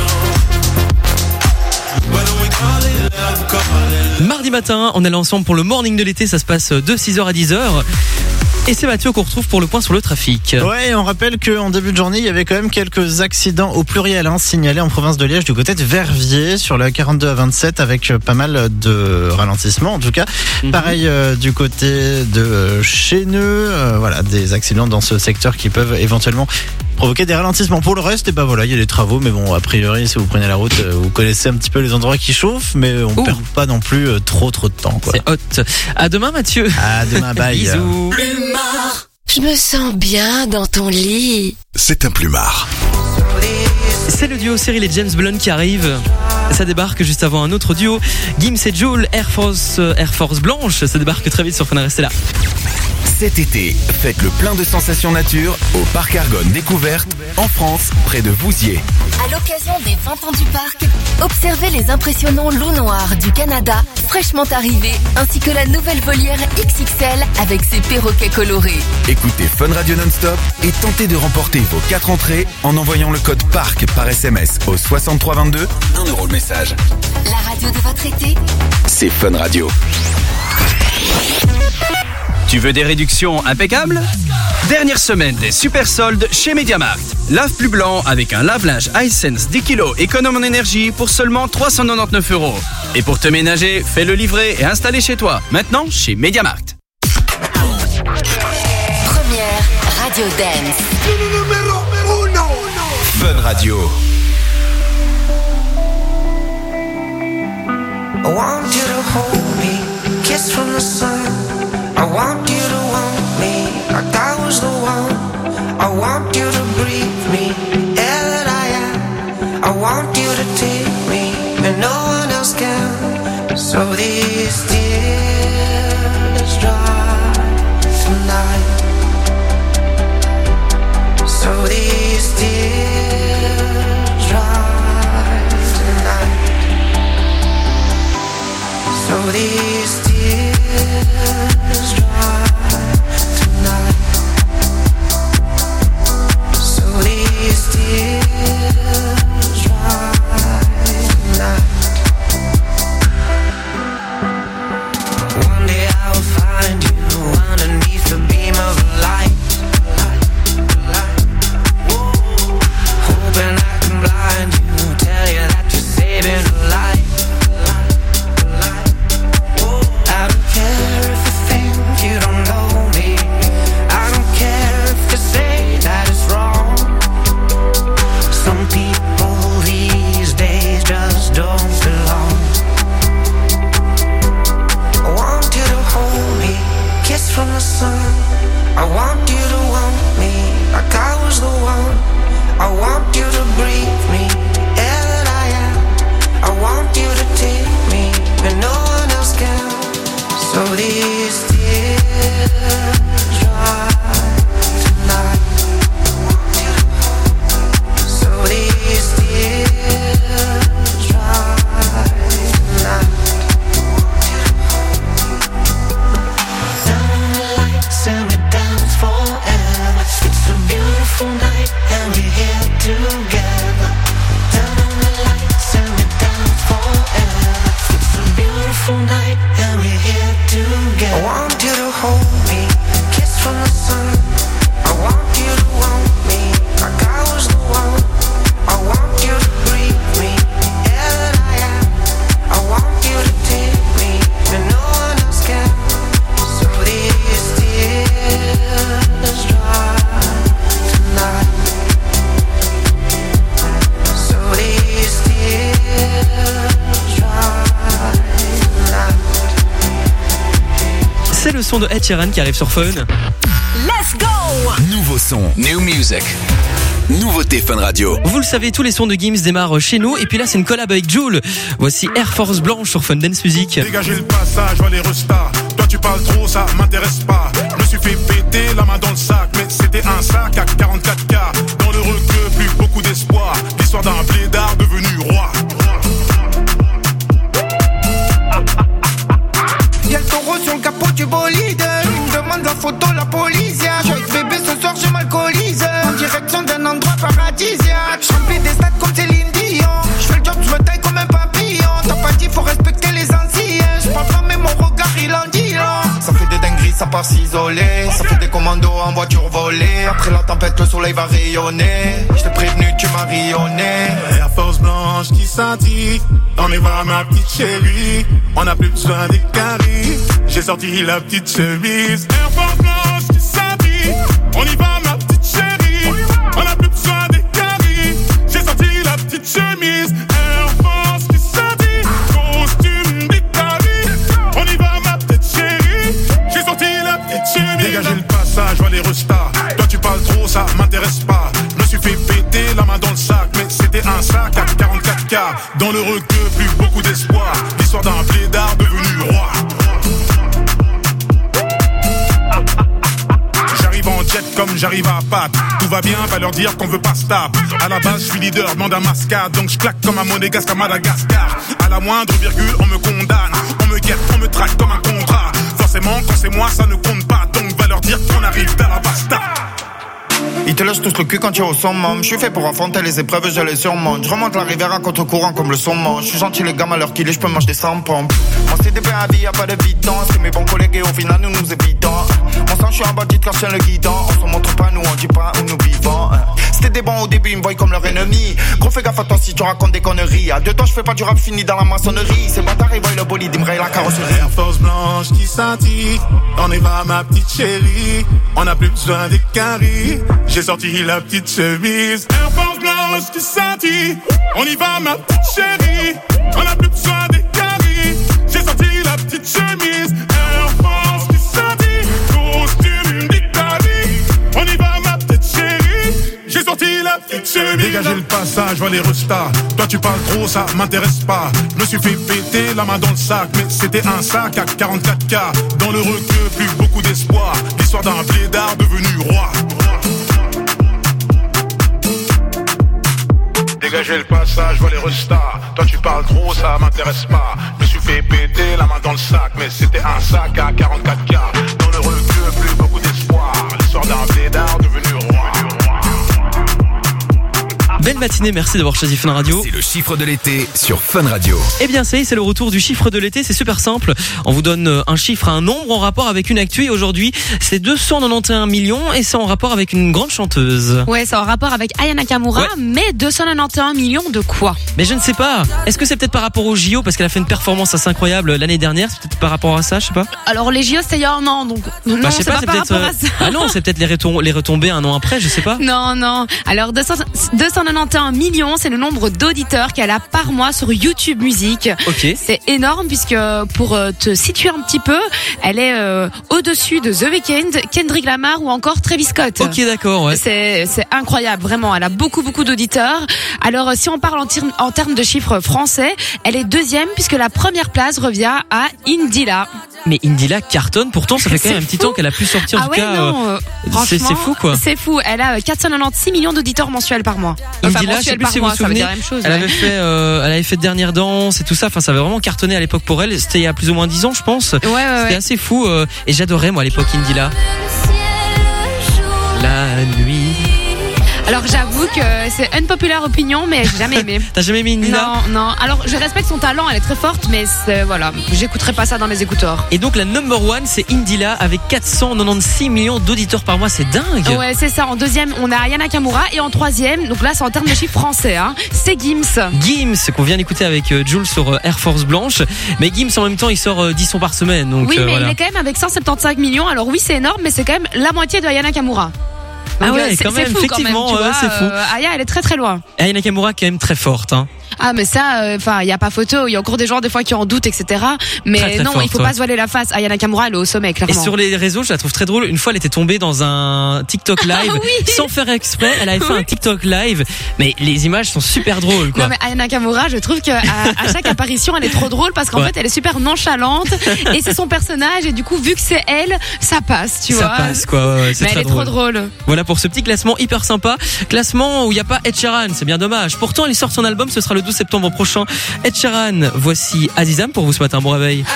Why don't we call it love, call it love? Mardi matin, on est là ensemble pour le morning de l'été, ça se passe de 6h à 10h. Et c'est Mathieu qu'on retrouve pour le point sur le trafic. Ouais, on rappelle qu'en début de journée, il y avait quand même quelques accidents au pluriel signalés en province de Liège du côté de Verviers sur la 42 à 27 avec pas mal de ralentissements en tout cas. Pareil du côté de Chéneux, voilà, des accidents dans ce secteur qui peuvent éventuellement provoquer des ralentissements. Pour le reste, et ben voilà, il y a des travaux, mais bon, a priori, si vous prenez la route, vous connaissez un petit peu les endroits qui chauffent, mais on perd pas non plus trop de temps, quoi. C'est hot. À demain, Mathieu. À demain, bye. Bisous. Je me sens bien dans ton lit. C'est un plumard. C'est le duo Cyril et James Blunt qui arrive. Ça débarque juste avant un autre duo, Gims et Joule, Air Force Blanche. Ça débarque très vite sur Fun, restez là. Cet été, faites le plein de sensations nature au Parc Argonne Découverte en France, près de Vouziers. À l'occasion des 20 ans du parc, observez les impressionnants loups noirs du Canada, fraîchement arrivés, ainsi que la nouvelle volière XXL avec ses perroquets colorés. Écoutez Fun Radio Non-Stop et tentez de remporter vos 4 entrées en envoyant le code PARC par SMS au 6322, 1 € le message. La radio de votre été, C'est Fun Radio. Tu veux des réductions impeccables ? Dernière semaine des super soldes chez MediaMarkt. Lave plus blanc avec un lave-linge Hisense 10 kg économe en énergie pour seulement 399 €. Et pour te ménager, fais-le livrer et installer chez toi. Maintenant, chez MediaMarkt. première radio dance. Fun Radio. I want you to hold me, kiss from the sun. I want you to want me, like I was the one. I want you to breathe me, air that I am. I want you to take me, and no one else can. So these tears dry tonight. So these tears dry tonight. So these tears dry tonight. So these tears dry tonight. One day I will find you underneath the beam of a light. Hoping I can blind you, tell you that you're saving a life. I don't care if you think you don't know me. I don't care if you say that it's wrong. Some people these days just don't belong. I want you to hold me, kiss from the sun. I want you to want me, like I was the one. I want you to breathe me, air that I am. I want you to take me, and no one else can. So these tears dry tonight. So these tears dry tonight. Turn on the lights and we dance forever. It's a beautiful night and we're here together. Turn on the lights and we dance forever. It's a beautiful night and we're here together. I want you to hold me, kiss from the sun. I want you to want me, like I was the one. I want you to breathe me, air that I am. I want you to take me, and no one else can. So these tears dry tonight. So these tears dry tonight. C'est le son de Ed Sheeran qui arrive sur Fun. Let's go! Nouveau son, new music. Nouveauté Fun Radio. Vous le savez, tous les sons de Gims démarrent chez nous. Et puis là, c'est une collab avec Jul. Voici Air Force Blanche sur Fun Dance Music. Dégagez le passage, vois les restas. Toi tu parles trop, ça m'intéresse pas. Je me suis fait péter la main dans le sac, mais c'était un sac à 44K. Dans le requeu, plus beaucoup d'espoir. L'histoire d'un blédard devenu roi. Y'a le taureau sur le capot du bolide. Il me demande la photo, la police. Joyce bébé, ce soir je m'alcoolise. En direction d'un endroit paradisiaque. J'remplis des stades comme Céline Dion. J'fais le job, j'me taille comme un papillon. T'as pas dit, faut respecter les anciens. J'parle pas, mais mon regard il en dit long. Ça fait des dingueries, ça part s'isoler. Ça fait des commandos en voiture volée. Après la tempête, le soleil va rayonner. J't'ai prévenu, tu m'as rayonné. Air Force Blanche qui scintille. On y va ma petite chérie. On a plus besoin des caries. J'ai sorti la petite chemise. Air Force Blanche qui scintille. On y va ma petite chérie. On a plus besoin des caries. J'ai sorti la petite chemise. Air Force qui scintille. Costume des caries. On y va ma petite chérie. J'ai sorti la petite chemise. Dégagez le passage, vois les restas. Toi tu parles trop, ça m'intéresse pas. Je me suis fait péter la main dans le sac, mais c'était un sac à 44K. Dans le requeu, plus beaucoup d'espoir. L'histoire d'un blédard devenu roi. J'arrive en jet comme j'arrive à Pâques. Tout va bien, va leur dire qu'on veut pas se taper. À la base, je suis leader, demande un mascade. Donc je claque comme un monégasque à Madagascar. À la moindre virgule, on me condamne. On me guette, on me traque comme un contrat. Forcément, quand c'est moi, ça ne compte pas. Donc va leur dire qu'on arrive à la basta. Ils te lâchent tous le cul quand tu es au summum. Je suis fait pour affronter les épreuves, je les surmonte. Je remonte la rivière à contre-courant comme le saumon. Je suis gentil les gars, à l'heure qu'il est, je peux manger des 100 pompes. Mon CDP à vie, y'a pas de bidon. C'est mes bons collègues et au final nous nous évitons. Mon sang, je suis un bandit quand je tiens le guidon. On se montre pas, nous on dit pas où nous vivons. C'était des bons au début, ils me voient comme leur ennemi. Gros fais gaffe à toi si tu racontes des conneries. À 2 temps, je fais pas du rap fini dans la maçonnerie. Ces bâtards, ils voient le bolide, ils me rayent la carrosserie. Air Force Blanche qui scintille. On y va ma petite chérie. On a plus besoin des caries. J'ai sorti la petite chemise. Air Force Blanche qui scintille. On y va ma petite chérie. On a plus besoin des caries. passage, je vois les restas. Toi tu parles trop, ça m'intéresse pas. Je me suis fait péter la main dans le sac, mais c'était un sac à 44K. Dans le requeu, plus beaucoup d'espoir. L'histoire d'un blédard devenu roi. Dégagez le passage, je vois les restas. Toi tu parles trop, ça m'intéresse pas. Je me suis fait péter la main dans le sac, mais c'était un sac à 44K. Dans le requeu, plus beaucoup d'espoir. L'histoire d'un blédard devenu roi. Belle matinée, merci d'avoir choisi Fun Radio. C'est le chiffre de l'été sur Fun Radio. Eh bien ça y est, c'est le retour du chiffre de l'été, c'est super simple. On vous donne un chiffre, un nombre en rapport avec une actu et aujourd'hui c'est 291 millions et c'est en rapport avec une grande chanteuse. Ouais, c'est en rapport avec Aya Nakamura, ouais. Mais 291 millions de quoi? Mais je ne sais pas. Est-ce que c'est peut-être par rapport au JO parce qu'elle a fait une performance assez incroyable l'année dernière? C'est peut-être par rapport à ça, je sais pas. Alors les JO c'était il y a un an, donc non, je sais c'est pas c'est par peut-être rapport à ça. Ah non, c'est peut-être les retombées un an après, je sais pas. Non. Alors 291 millions, c'est le nombre d'auditeurs qu'elle a par mois sur YouTube Music. Ok. C'est énorme puisque pour te situer un petit peu, elle est au-dessus de The Weeknd, Kendrick Lamar ou encore Travis Scott. Ok, d'accord, ouais. C'est incroyable, vraiment. Elle a beaucoup d'auditeurs. Alors si on parle en termes de chiffres français, elle est deuxième puisque la première place revient à Indila. Mais Indila cartonne, pourtant ça fait quand même un petit temps qu'elle a plus sorti en tout cas. C'est fou quoi. C'est fou, elle a 496 millions d'auditeurs mensuels par mois. Indila, je sais plus si vous vous souvenez, elle avait fait Dernière Danse et tout ça, enfin ça avait vraiment cartonné à l'époque pour elle, c'était il y a plus ou moins 10 ans je pense. C'était assez fou et j'adorais moi à l'époque Indila. La nuit. Alors j'avoue que c'est unpopular opinion, mais j'ai jamais aimé. T'as jamais aimé Indila? Non. Alors je respecte son talent, elle est très forte, mais voilà, j'écouterai pas ça dans mes écouteurs. Et donc la number one, c'est Indila avec 496 millions d'auditeurs par mois, c'est dingue. Ouais, c'est ça. En deuxième, on a Aya Nakamura et en troisième, donc là c'est en termes de chiffres français, hein, c'est Gims. Gims qu'on vient d'écouter avec Jules sur Air Force Blanche, mais Gims en même temps il sort 10 sons par semaine. Donc, oui, mais voilà. il est quand même avec 175 millions. Alors oui, c'est énorme, mais c'est quand même la moitié de Aya Nakamura. Donc, ah ouais, quand même, fou, effectivement, quand même, c'est fou. Aya, elle est très loin. Aya Nakamura quand même très forte, hein. Ah mais ça, enfin il y a pas photo, il y a encore des gens des fois qui en doutent, etc. Mais très non, forte, il faut pas se voiler la face. Aya Nakamura, elle est au sommet, clairement. Et sur les réseaux, je la trouve très drôle. Une fois, elle était tombée dans un TikTok live sans faire exprès. Elle avait fait un TikTok live, mais les images sont super drôles, quoi. Non mais Aya Nakamura, je trouve que à chaque apparition, elle est trop drôle parce qu'en fait, elle est super nonchalante et c'est son personnage et du coup, vu que c'est elle, ça passe, tu vois. Ça passe, quoi. Ouais, mais elle est trop drôle. Voilà pour ce petit classement hyper sympa. Classement où il y a pas Ed Sheeran, c'est bien dommage. Pourtant, il sort son album, ce sera le 12 septembre prochain. Ed Sheeran, voici Azizam pour vous ce matin. Bon réveil.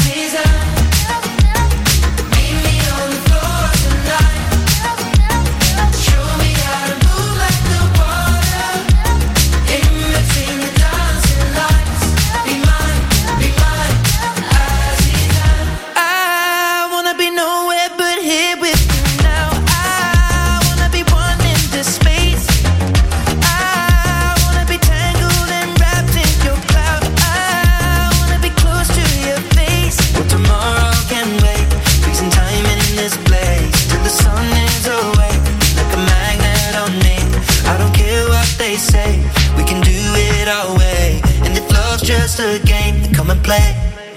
Just a game, then come and play.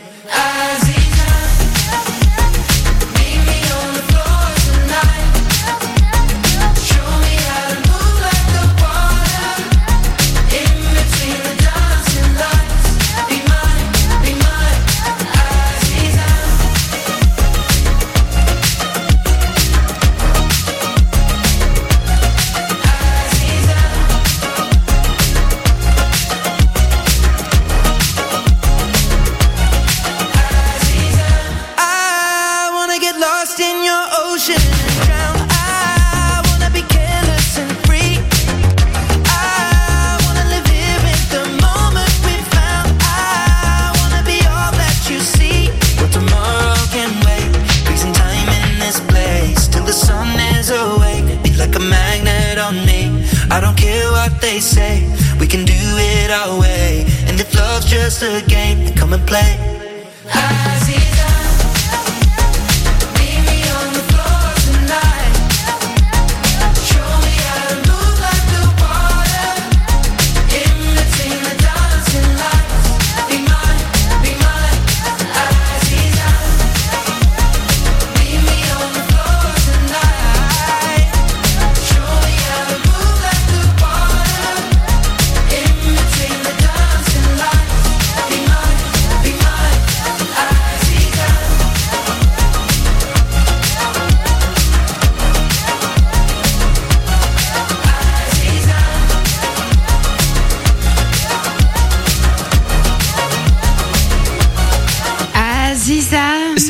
Say we can do it our way, and if love's just a game, then come and play.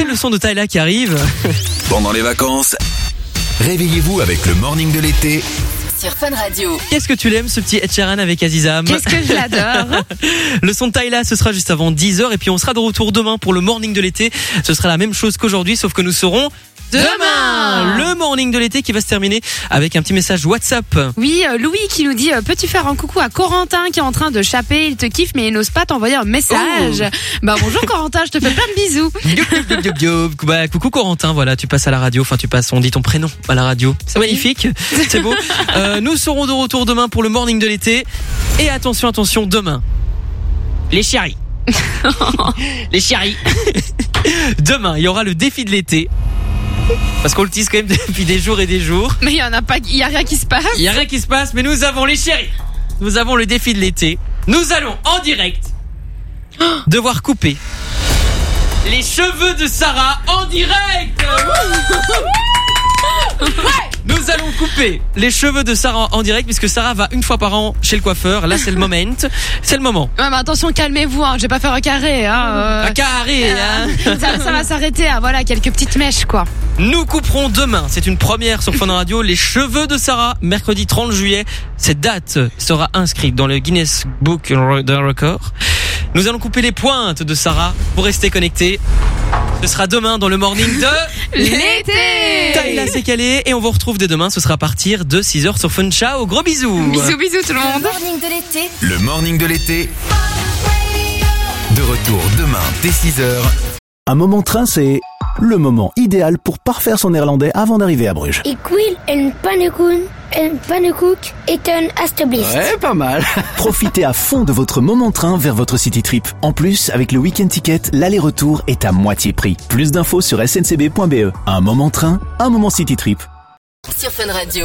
c'est le son de Tyla qui arrive. Pendant les vacances, réveillez-vous avec le morning de l'été. Sur Fun Radio. Qu'est-ce que tu l'aimes, ce petit Ed Sheeran avec Azizam? Qu'est-ce que je l'adore. Le son de Tyla, ce sera juste avant 10h et puis on sera de retour demain pour le morning de l'été. Ce sera la même chose qu'aujourd'hui, sauf que nous serons demain. Le morning de l'été qui va se terminer avec un petit message WhatsApp. Oui, Louis qui nous dit peux-tu faire un coucou à Corentin qui est en train de chapper, il te kiffe mais il n'ose pas t'envoyer un message. Bah bonjour Corentin, je te fais plein de bisous. Bah, coucou Corentin, voilà, tu passes à la radio, enfin on dit ton prénom à la radio. C'est magnifique, c'est beau. Nous serons de retour demain pour le morning de l'été. Et attention, demain, les chéris. Les chéris. Demain, il y aura le défi de l'été. Parce qu'on le tease quand même depuis des jours et des jours. Mais il y a rien qui se passe. Il y a rien qui se passe, mais nous avons les chéris. Nous avons le défi de l'été. Nous allons en direct devoir couper les cheveux de Sarah en direct. Nous allons couper les cheveux de Sarah en direct puisque Sarah va une fois par an chez le coiffeur. Là, c'est le moment. C'est le moment. Ouais, mais attention, calmez-vous. Je vais pas faire un carré. Un carré. Ça va s'arrêter à quelques petites mèches, quoi. Nous couperons demain. C'est une première sur Fun Radio. Les cheveux de Sarah, mercredi 30 juillet. Cette date sera inscrite dans le Guinness Book d'un record. Nous allons couper les pointes de Sarah pour rester connectés. Ce sera demain dans le morning de l'été. Tyla s'est calée et on vous retrouve dès demain. Ce sera à partir de 6h sur Fun. Ciao, gros bisous. Bisous tout le monde. Le morning de l'été. Le morning de l'été. De retour demain dès 6h. Un moment train, c'est le moment idéal pour parfaire son néerlandais avant d'arriver à Bruges. Ik wil een pannenkoek eten alstublieft. Ouais, pas mal. Profitez à fond de votre moment train vers votre city trip. En plus, avec le week-end ticket, l'aller-retour est à moitié prix. Plus d'infos sur sncb.be. Un moment train, un moment city trip. Sur Fun Radio.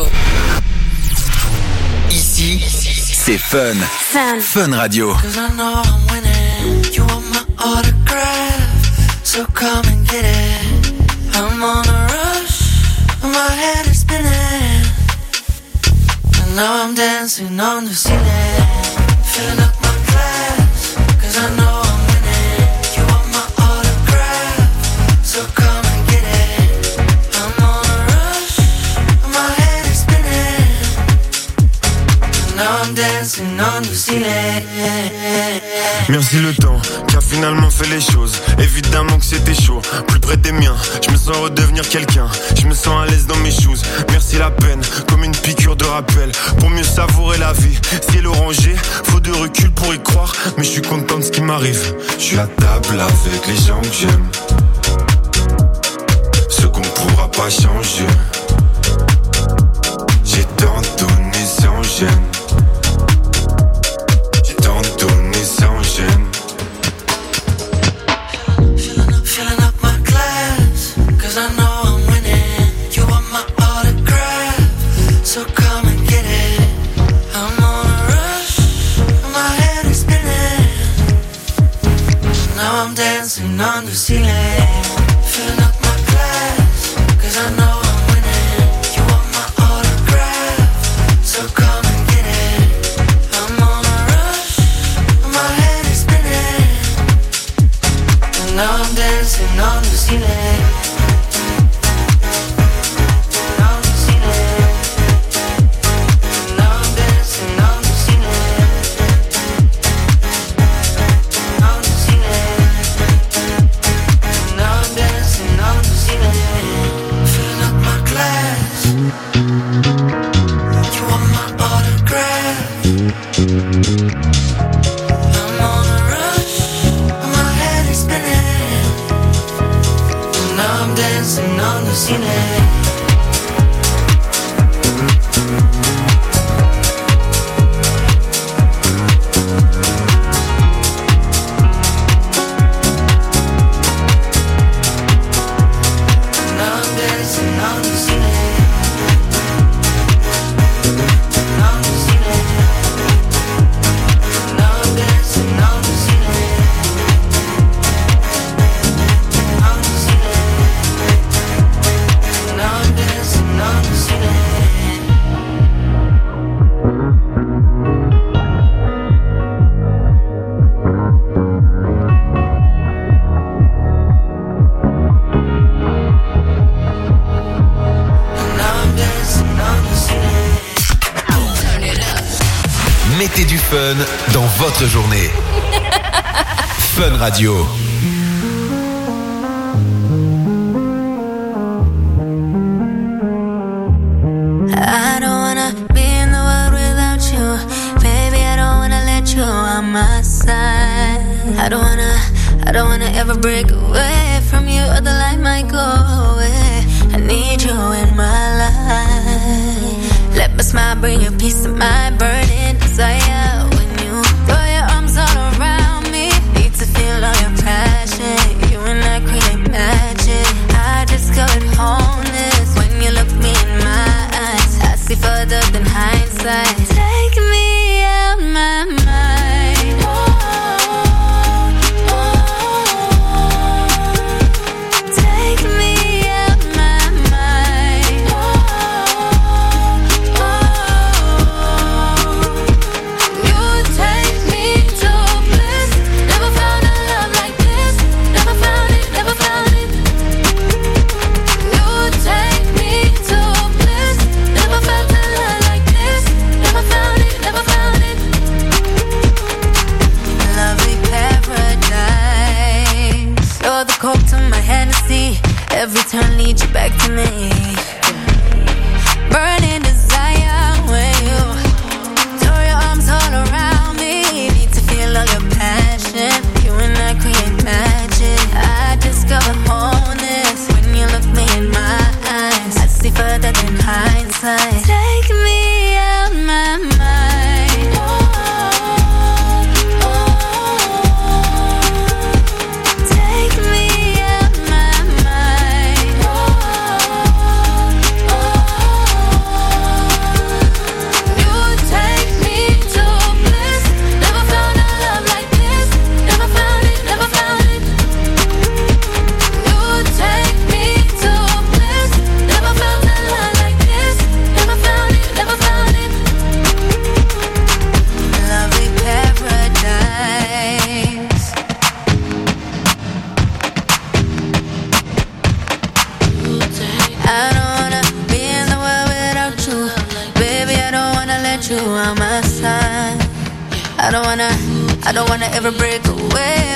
Ici, c'est Fun. Fun Radio. Cause I know I'm winning. You want my autograph, so come and get it. I'm on a rush, my head is spinning. And now I'm dancing on the ceiling, filling up my glass. Cause I know I'm winning. You want my autograph, so come and get it. I'm on a rush, my head is spinning. And now I'm dancing on the ceiling. Merci le temps qui a finalement fait les choses. Évidemment que c'était chaud, plus près des miens. Je me sens redevenir quelqu'un, je me sens à l'aise dans mes shoes. Merci la peine, comme une piqûre de rappel. Pour mieux savourer la vie, ciel orangé, faut de recul pour y croire. Mais je suis content de ce qui m'arrive. Je suis à table avec les gens que j'aime, ce qu'on pourra pas changer. J'ai tant donné sans gêne. Filling up my glass, cause I know I'm winning. You want my autograph, so come and get it. I'm on a rush, my head is spinning. Now I'm dancing on the ceiling. Filling up my glass, cause I know I'm winning. You want my autograph, so come and get it. I'm on a rush, my head is spinning. And now I'm dancing on the ceiling. On the ceiling. And now I'm dancing on the ceiling. On the ceiling. And now I'm dancing on the ceiling. Filling up my glass. You want my autograph. I'm on a rush, my head is spinning. And now I'm dancing on the ceiling. Now I'm dancing on the ceiling. On the ceiling. Now I'm dancing on the ceiling. On the ceiling. Now fun dans votre journée. Fun Radio. I don't wanna be in the world without you. Baby, I don't wanna let you on my side. I don't wanna ever break away from you, or the light might go away. I need you in my life. Let my smile bring you peace of mind, burning desire. When you throw your arms all around me, need to feel all your passion. You and I create magic. I discovered wholeness when you look me in my eyes. I see further than hindsight. Take me out my mind. Take me out my mind. You take me to bliss. Never found a love like this. Never found it, never found it. You take me to bliss. Never felt a love like this. Never found it, never found it. Lovely paradise. You're the coke to my Hennessy. Every turn leads you back to me. Burning desire when you throw your arms all around me. Need to feel all your passion. You and I create magic. I discover wholeness when you look me in my eyes. I see further than hindsight. Take me out my mind. Take me out my mind. You take me to bliss. Never found a love like this. Never found it, never found it. You take me to bliss. Never felt a love like this. Never found it, never found it. Lovely paradise. I don't wanna be in the world without you. Baby, I don't wanna let you on my side. I don't wanna ever break away